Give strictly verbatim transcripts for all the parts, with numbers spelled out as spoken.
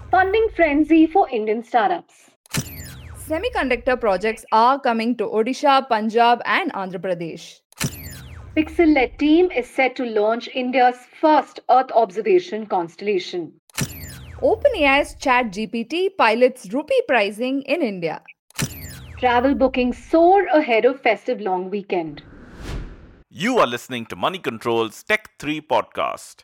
Funding frenzy for Indian startups. Semiconductor projects are coming to Odisha, Punjab, and Andhra Pradesh. Pixel-led team is set to launch India's first Earth observation constellation. OpenAI's ChatGPT pilots rupee pricing in India. Travel bookings soar ahead of festive long weekend. You are listening to Money Control's Tech three podcast.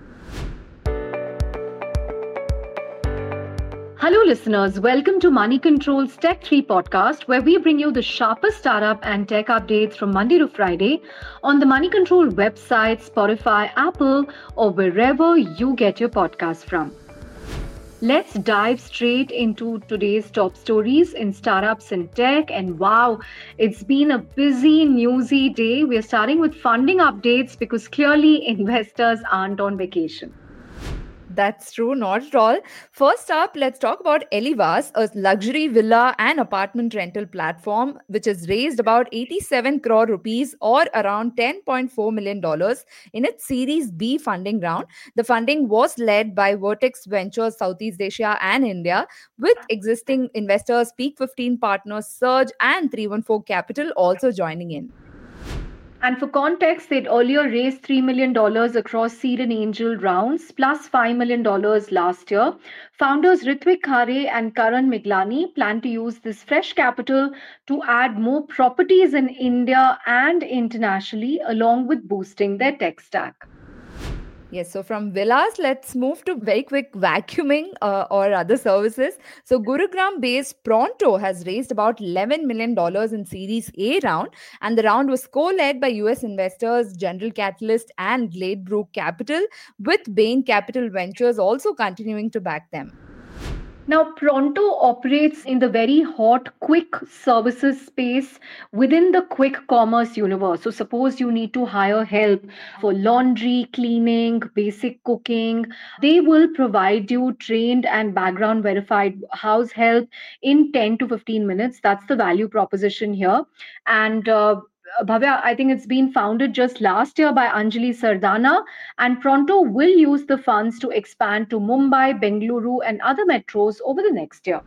Hello, listeners. Welcome to Money Control's Tech three podcast, where we bring you the sharpest startup and tech updates from Monday to Friday on the Money Control website, Spotify, Apple, or wherever you get your podcasts from. Let's dive straight into today's top stories in startups and tech. And wow, it's been a busy, newsy day. We're starting with funding updates because clearly investors aren't on vacation. That's true, not at all. First up, let's talk about Elivas, a luxury villa and apartment rental platform which has raised about eighty-seven crore rupees or around ten point four million dollars in its Series B funding round. The funding was led by Vertex Ventures Southeast Asia and India, with existing investors Peak fifteen Partners, Surge, and three one four Capital also joining in. And for context, they'd earlier raised three million dollars across seed and angel rounds, plus five million dollars last year. Founders Ritwik Khare and Karan Miglani plan to use this fresh capital to add more properties in India and internationally, along with boosting their tech stack. Yes, so from villas, let's move to very quick vacuuming uh, or other services. So, Gurugram based Pronto has raised about eleven million dollars in Series A round, and the round was co led by U S investors General Catalyst and Gladebrook Capital, with Bain Capital Ventures also continuing to back them. Now, Pronto operates in the very hot quick services space within the quick commerce universe. So, suppose you need to hire help for laundry, cleaning, basic cooking, they will provide you trained and background verified house help in ten to fifteen minutes. That's the value proposition here. And uh, Bhavya, I think it's been founded just last year by Anjali Sardana, and Pronto will use the funds to expand to Mumbai, Bengaluru, and other metros over the next year.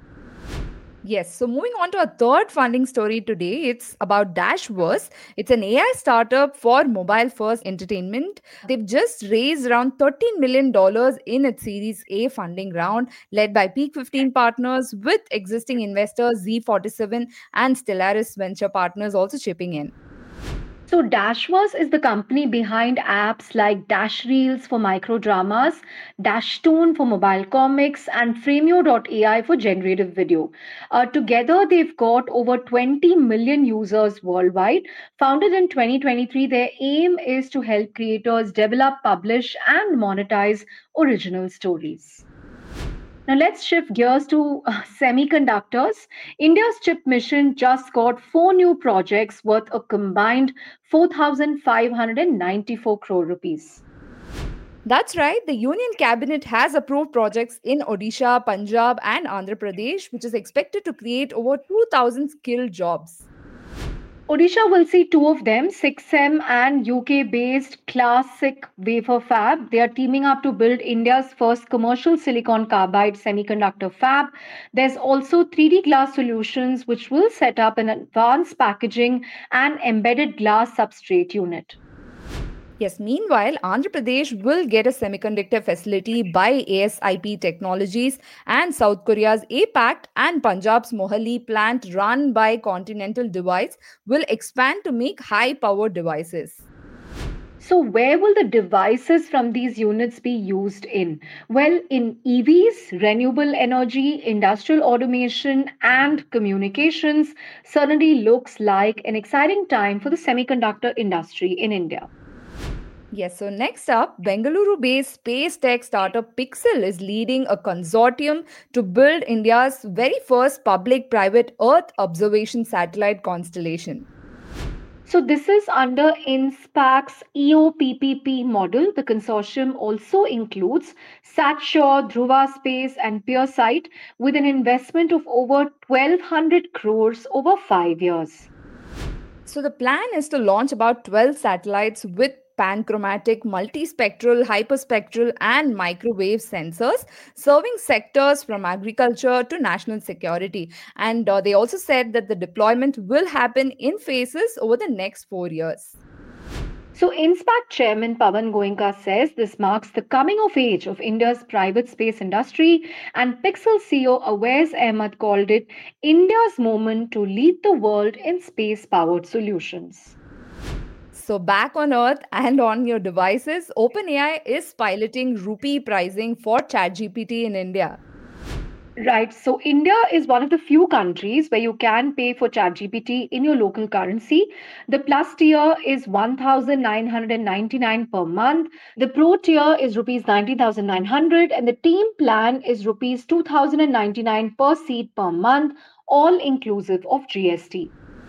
Yes, so moving on to our third funding story today, it's about Dashverse. It's an A I startup for mobile first entertainment. They've just raised around thirteen million dollars in its Series A funding round, led by Peak fifteen Partners, with existing investors Z forty-seven and Stellaris Venture Partners also chipping in. So, Dashverse is the company behind apps like Dash Reels for micro dramas, Dashtone for mobile comics, and Framio dot A I for generative video. Uh, together, they've got over twenty million users worldwide. Founded in twenty twenty-three, their aim is to help creators develop, publish, and monetize original stories. Now let's shift gears to uh, semiconductors. India's chip mission just got four new projects worth a combined four thousand five hundred ninety-four crore rupees. That's right. The Union Cabinet has approved projects in Odisha, Punjab, and Andhra Pradesh, which is expected to create over two thousand skilled jobs. Odisha will see two of them, six M and U K based Classic Wafer Fab. They are teaming up to build India's first commercial silicon carbide semiconductor fab. There's also three D glass solutions, which will set up an advanced packaging and embedded glass substrate unit. Yes, meanwhile, Andhra Pradesh will get a semiconductor facility by A S I P Technologies, and South Korea's A PACT and Punjab's Mohali plant run by Continental Device will expand to make high power devices. So, where will the devices from these units be used in? Well, in E Vs, renewable energy, industrial automation, and communications suddenly looks like an exciting time for the semiconductor industry in India. Yes, so next up, Bengaluru based space tech startup Pixel is leading a consortium to build India's very first public private Earth observation satellite constellation. So, this is under INSPAC's E O P P P model. The consortium also includes SatSure, Dhruva Space, and PureSight with an investment of over twelve hundred crores over five years. So the plan is to launch about twelve satellites with panchromatic, multispectral, hyperspectral, and microwave sensors, serving sectors from agriculture to national security. And uh, they also said that the deployment will happen in phases over the next four years. So, INSPAC Chairman Pawan Goenka says this marks the coming of age of India's private space industry, and Pixel C E O Awais Ahmed called it India's moment to lead the world in space powered solutions. So, back on Earth and on your devices, OpenAI is piloting rupee pricing for ChatGPT in India. Right. So India is one of the few countries where you can pay for ChatGPT in your local currency. The plus tier is one thousand nine hundred ninety-nine per month. The pro tier is rupees nineteen thousand nine hundred and the team plan is rupees two thousand ninety-nine per seat per month, all inclusive of G S T.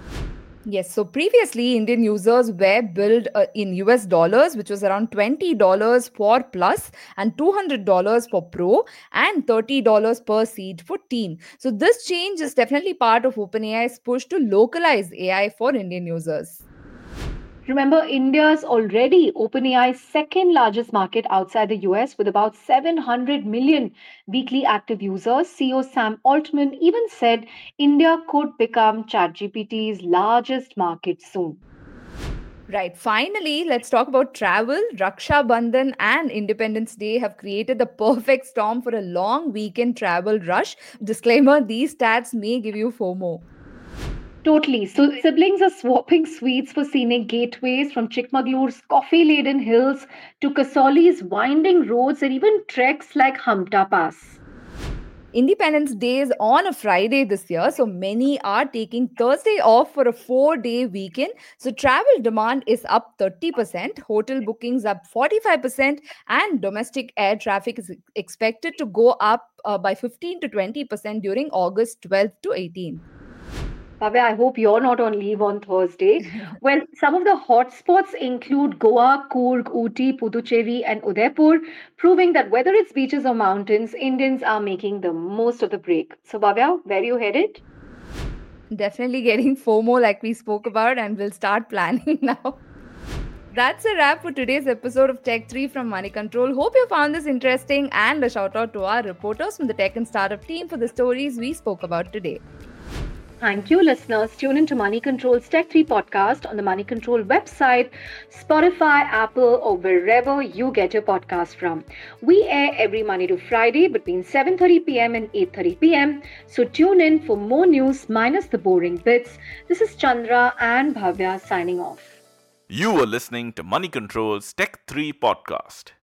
Yes, so previously Indian users were billed uh, in U S dollars, which was around twenty dollars for Plus and two hundred dollars for Pro and thirty dollars per seat for Teen. So this change is definitely part of OpenAI's push to localize A I for Indian users. Remember, India's already OpenAI's second largest market outside the U S with about seven hundred million weekly active users. C E O Sam Altman even said India could become ChatGPT's largest market soon. Right. Finally, let's talk about travel. Raksha Bandhan and Independence Day have created the perfect storm for a long weekend travel rush. Disclaimer, these stats may give you FOMO. Totally. So siblings are swapping sweets for scenic gateways from Chikmaglure's coffee-laden hills to Kasauri's winding roads and even treks like Hamta Pass. Independence Day is on a Friday this year, so many are taking Thursday off for a four day weekend. So, travel demand is up thirty percent, hotel bookings up forty-five percent, and domestic air traffic is expected to go up uh, by fifteen to twenty percent during August twelfth to eighteenth. Bhavya, I hope you're not on leave on Thursday. Well, some of the hotspots include Goa, Coorg, Ooty, Puducherry, and Udaipur, proving that whether it's beaches or mountains, Indians are making the most of the break. So, Bhavya, where are you headed? Definitely getting FOMO like we spoke about, and we'll start planning now. That's a wrap for today's episode of Tech three from Money Control. Hope you found this interesting, and a shout out to our reporters from the tech and startup team for the stories we spoke about today. Thank you, listeners. Tune in to Money Control's Tech three podcast on the Money Control website, Spotify, Apple, or wherever you get your podcast from. We air every Monday to Friday between seven thirty p.m. and eight thirty p.m. So tune in for more news minus the boring bits. This is Chandra and Bhavya signing off. You were listening to Money Control's Tech three podcast.